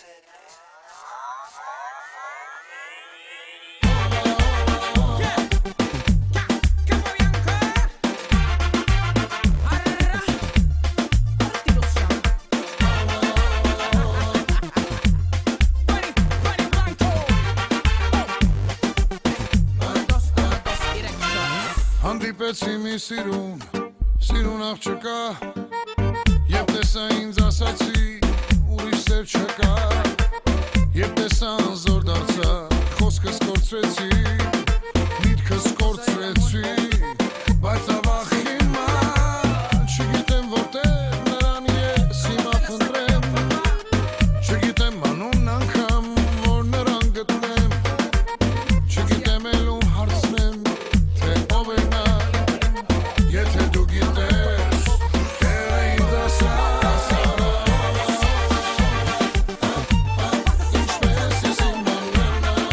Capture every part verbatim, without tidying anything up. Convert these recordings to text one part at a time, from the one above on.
Հանդիպեցի մի սիրուն, սիրուն աղջկա, Եվ տեսա ինձ ասացի, ուրիշ սեր չկա, Եվ տեսա անզոր դարձա, խոսքս կորցրեցի, միտքս կորցրեցի, բայց ավախ հիմա, չգիտեմ որտեղ նրան ես հիմա փնտրեմ, չգիտեմ անուն անգամ, որ նրան գտնեմ, չգիտեմ էլ ում հարցնեմ, թե ով է նա, եթե դու գիտես, դեր է ինձ ասա, ինչպես ես իմանեմ նա,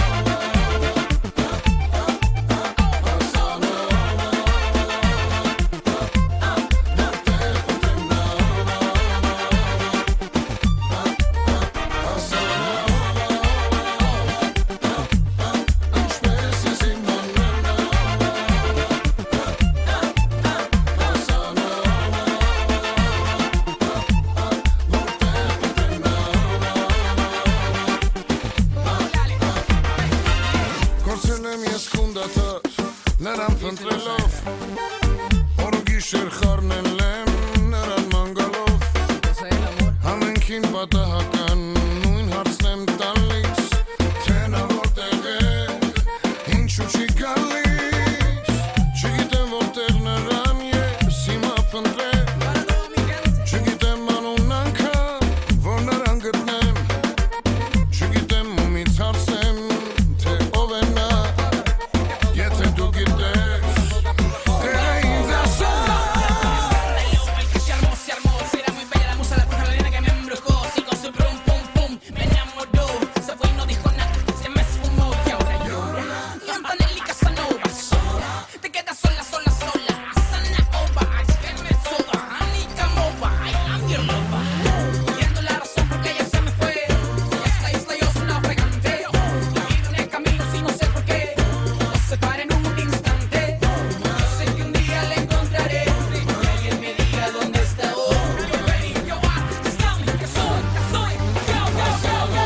Կորցրել եմ ես քունդաթար, նրան փնտրելով, օր ու գիշեր խառնել եմ նրան մանգալով, Համենքին պատահական նույն հարցն եմ տալիս, թե նա որտեղ է, ինչու չի գալիս, չգիտեմ որտեղ նրան ես հիմա փնտրեմ, չգիտեմ անուն անգամ, որ նրան գտնեմ, չգիտեմ ումից հարցնեմ, թե ով է նա, եթե դու գիտես, դեր է ինձ ասա, El que se armó, se armó, si era muy bella la musa, la bruja, la nena que me embrujó, y con su pum pum pum me enamoró, se fue y no dijo nada, se me esfumó y ahora llora. Y Antonelli Casanova, sola, te quedas sola, sola, sola, Asana Ova, ay, que me soba, Anika Mova, ay, I'm your lover. Viendo la razón porque ella se me fue, y esta isla yo soy navegante, y en el camino si no sé por qué, nos separa en un instante, yo sé que un día la encontraré, y alguien me diga dónde está hoy. Yo ready, yo ah, just tell me que soy, que soy, yo, yo, yo, yo.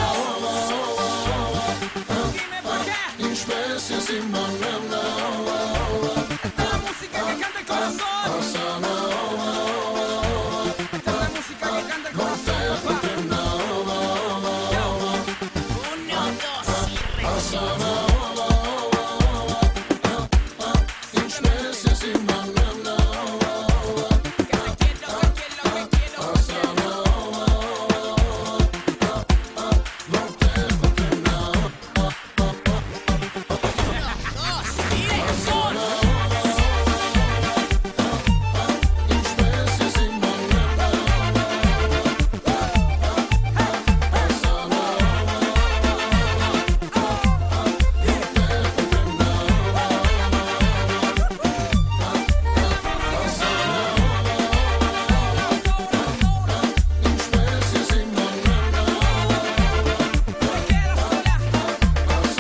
Dime por qué, ինչպես ես իմանեմ նա, esta es la música que canta el corazón, ասանա, esta es la música que canta el corazón, papá. Uno, dos, y re. ասանա, ինչպես ես իմանեմ նա, Que te quiero, que quiero, que quiero, que quiero. Dos, dirección. ինչպես ես իմանեմ նա, ինչպես ես իմանեմ նա, Te quiero sola.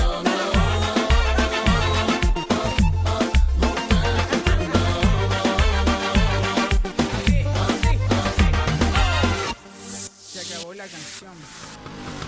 Así, así, así. Se acabó la canción.